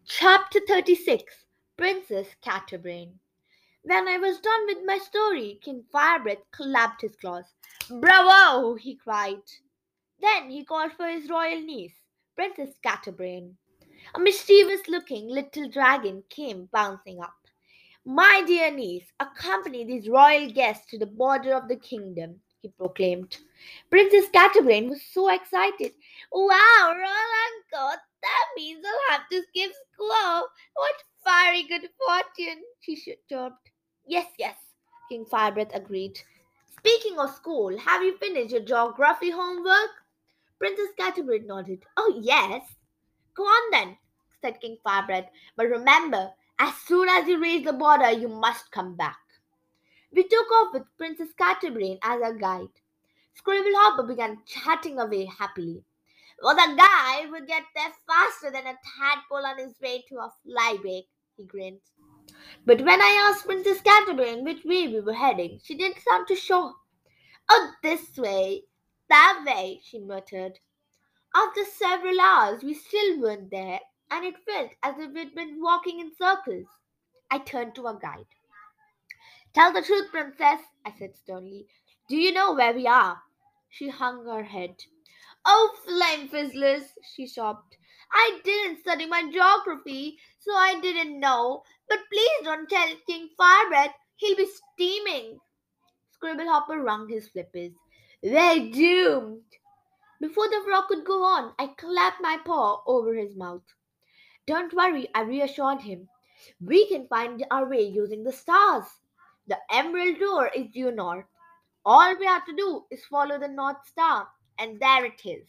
Chapter 36. Princess Scatterbrain. When I was done with my story, King Firebreath clapped his claws. "Bravo!" he cried. Then he called for his royal niece, Princess Scatterbrain. A mischievous looking little dragon came bouncing up. "My dear niece, accompany these royal guests to the border of the kingdom," he proclaimed. Princess Scatterbrain was so excited. "Wow, royal uncle, that means I'll have to skip school. What fiery good fortune!" she chirped. "Yes, yes," King Firebreath agreed. "Speaking of school, have you finished your geography homework?" Princess Scatterbrain nodded. "Oh, yes." "Go on then," said King Firebreath. "But remember, as soon as you reach the border, you must come back." We took off with Princess Scatterbrain as our guide. Scribblehopper began chatting away happily. "Well, the guy would get there faster than a tadpole on his way to a flybake," he grinned. But when I asked Princess Scatterbrain which way we were heading, she didn't sound too sure. "Oh, this way, that way," she muttered. After several hours, we still weren't there, and it felt as if we'd been walking in circles. I turned to our guide. "Tell the truth, Princess," I said sternly. "Do you know where we are?" She hung her head. "Oh, flame fizzlers!" she sobbed. "I didn't study my geography, so I didn't know. But please don't tell King Firebreath. He'll be steaming." Scribblehopper wrung his flippers. "We're doomed." Before the frog could go on, I clapped my paw over his mouth. "Don't worry," I reassured him. "We can find our way using the stars. The emerald door is due north. All we have to do is follow the North Star, and there it is."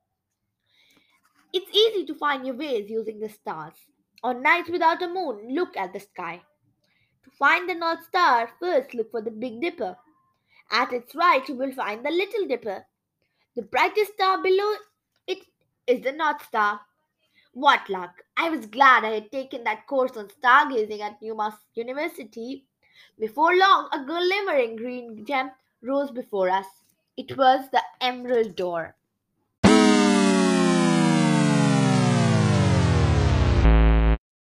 It's easy to find your ways using the stars. On nights without a moon, look at the sky. To find the North Star, first look for the Big Dipper. At its right, you will find the Little Dipper. The brightest star below it is the North Star. What luck! I was glad I had taken that course on stargazing at Newmass University. Before long, a glimmering green gem rose before us. It was the Emerald Door.